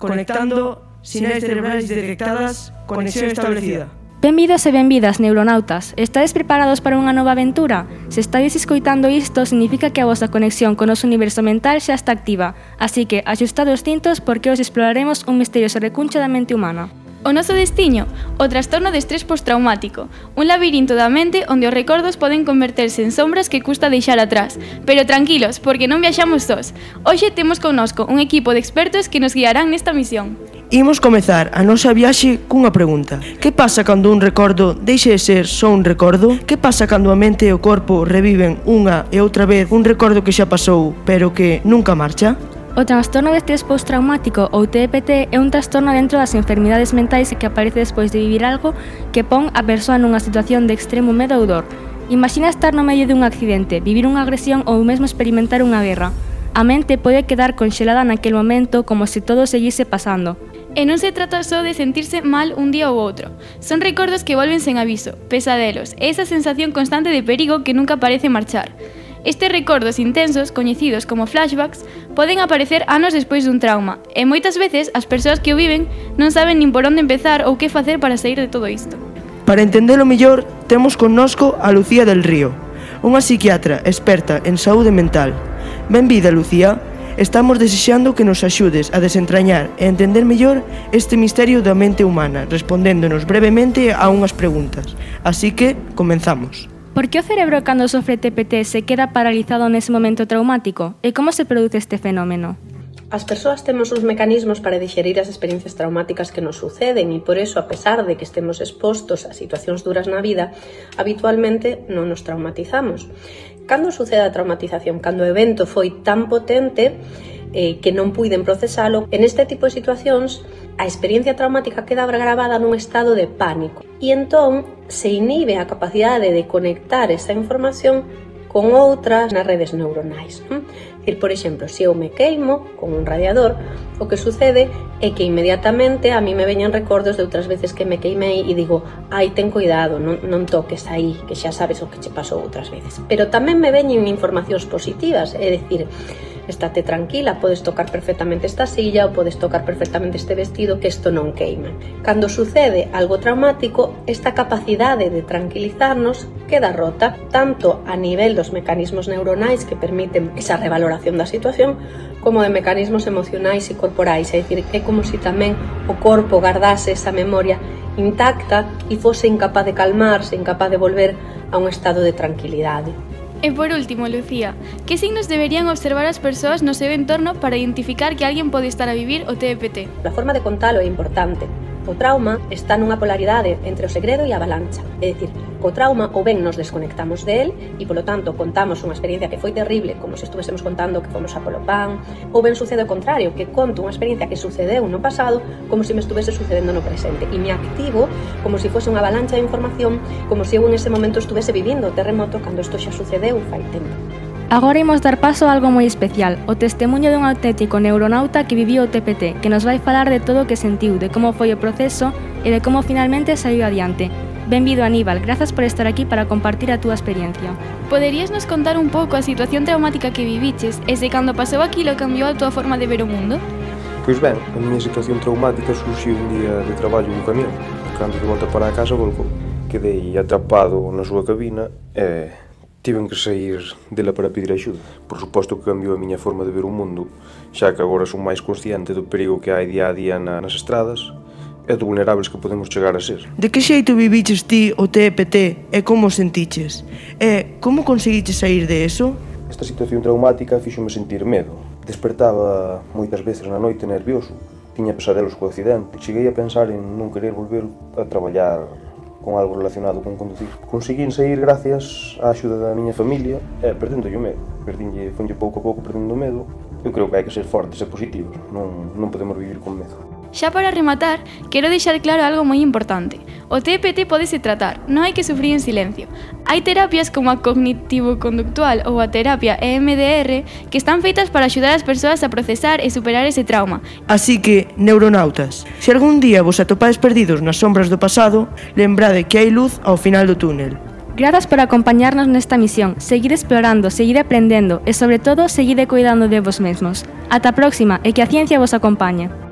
conectando, sinais cerebrales detectadas, conexión establecida. Benvidos e benvidas, neuronautas. Estades preparados para unha nova aventura? Se estades escoitando isto, significa que a vosa conexión con o noso universo mental xa está activa. Así que, axustad os cintos porque hoxe exploraremos un misterioso recuncho da mente humana. O noso destiño, o trastorno de estrés postraumático, un labirinto da mente onde os recordos poden converterse en sombras que custa deixar atrás. Pero tranquilos, porque non viaxamos sós. Hoxe temos connosco un equipo de expertos que nos guiarán nesta misión. Imos comezar a nosa viaxe cunha pregunta. Que pasa cando un recordo deixe de ser só un recordo? Que pasa cando a mente e o corpo reviven unha e outra vez un recordo que xa pasou, pero que nunca marcha? O trastorno de estrés postraumático ou TEPT é un trastorno dentro das enfermidades mentais que aparece despois de vivir algo que pon a persoa nunha situación de extremo medo ou dor. Imagina estar no medio dun accidente, vivir unha agresión ou mesmo experimentar unha guerra. A mente pode quedar conxelada naquele momento como se todo seguise pasando. E non se trata só de sentirse mal un día ou outro. Son recordos que volven sen aviso, pesadelos, e esa sensación constante de perigo que nunca parece marchar. Estes recordos intensos, coñecidos como flashbacks, poden aparecer anos despois dun trauma, e moitas veces as persoas que o viven non saben nin por onde empezar ou que facer para sair de todo isto. Para entendelo mellor, temos connosco a Lucía del Río, unha psiquiatra experta en saúde mental. Benvida, Lucía. Estamos desexando que nos axudes a desentrañar e entender mellor este misterio da mente humana, respondéndonos brevemente a unhas preguntas. Así que, comenzamos. Por que o cerebro cando sofre TPT se queda paralizado nese momento traumático? E como se produce este fenómeno? As persoas temos uns mecanismos para digerir as experiencias traumáticas que nos suceden e por eso, a pesar de que estemos expostos a situacións duras na vida, habitualmente non nos traumatizamos. Cando sucede a traumatización? Cando o evento foi tan potente que non puiden procesalo, en este tipo de situacións a experiencia traumática queda grabada nun estado de pánico e entón se inhibe a capacidade de conectar esa información con outras nas redes neuronais. Por exemplo, se eu me queimo con un radiador, o que sucede é que inmediatamente a mí me veñan recordos de outras veces que me queimei e digo, ai, ten cuidado, non toques aí, que xa sabes o que che pasou outras veces. Pero tamén me veñen informacións positivas, é dicir, estate tranquila, podes tocar perfectamente esta silla ou podes tocar perfectamente este vestido, que isto non queima. Cando sucede algo traumático, esta capacidade de tranquilizarnos queda rota, tanto a nivel dos mecanismos neuronais que permiten esa revaloración da situación, como de mecanismos emocionais e corporais, é dicir, é como se tamén o corpo guardase esa memoria intacta e fose incapaz de calmarse, incapaz de volver a un estado de tranquilidade. E por último, Lucía, que signos deberían observar as persoas no seu entorno para identificar que alguén pode estar a vivir o TEPT? A forma de contalo é importante. O trauma está nunha polaridade entre o segredo e a avalancha. É dicir, co trauma ou ben nos desconectamos de él e, polo tanto, contamos unha experiencia que foi terrible, como se estuvésemos contando que fomos a polo pan, ou ben sucede o contrario, que conto unha experiencia que sucedeu no pasado como se me estuvese sucedendo no presente e me activo como se fose unha avalancha de información, como se eu en ese momento estuvese vivindo o terremoto cando isto xa sucedeu fai tempo. Agora imos dar paso a algo moi especial, o testemunho dun auténtico neuronauta que viviu o TPT, que nos vai falar de todo o que sentiu, de como foi o proceso e de como finalmente saiu adiante. Benvido, Aníbal, grazas por estar aquí para compartir a túa experiencia. Poderías nos contar un pouco a situación traumática que viviches e se cando pasou aquilo cambiou a túa forma de ver o mundo? Pois ben, a miña situación traumática surxiu un día de traballo no camión. Cando de volta para a casa volcou. Quedei atrapado na súa cabina e tiven que sair dela para pedir axuda. Por suposto que cambiou a miña forma de ver o mundo, xa que agora son máis consciente do perigo que hai día a día nas estradas e do vulnerables que podemos chegar a ser. De que xeito viviches ti o TPT e como sentiches? E como conseguiches sair de eso? Esta situación traumática fíxome sentir medo. Despertaba moitas veces na noite nervioso, tiña pesadelos co accidente. Cheguei a pensar en non querer volver a traballar con algo relacionado con conducir. Conseguín sair gracias á axuda da miña familia e perdendo o medo. Fonlle pouco a pouco perdendo o medo. Eu creo que hai que ser fortes e positivos. Non podemos vivir con medo. Xa para rematar, quero deixar claro algo moi importante. O TPT pódese tratar, non hai que sufrir en silencio. Hai terapias como a cognitivo-conductual ou a terapia EMDR que están feitas para axudar as persoas a procesar e superar ese trauma. Así que, neuronautas, se algún día vos atopades perdidos nas sombras do pasado, lembrade que hai luz ao final do túnel. Grazas por acompañarnos nesta misión. Seguid explorando, seguid aprendendo e, sobre todo, seguid cuidando de vos mesmos. Ata a próxima e que a ciencia vos acompañe.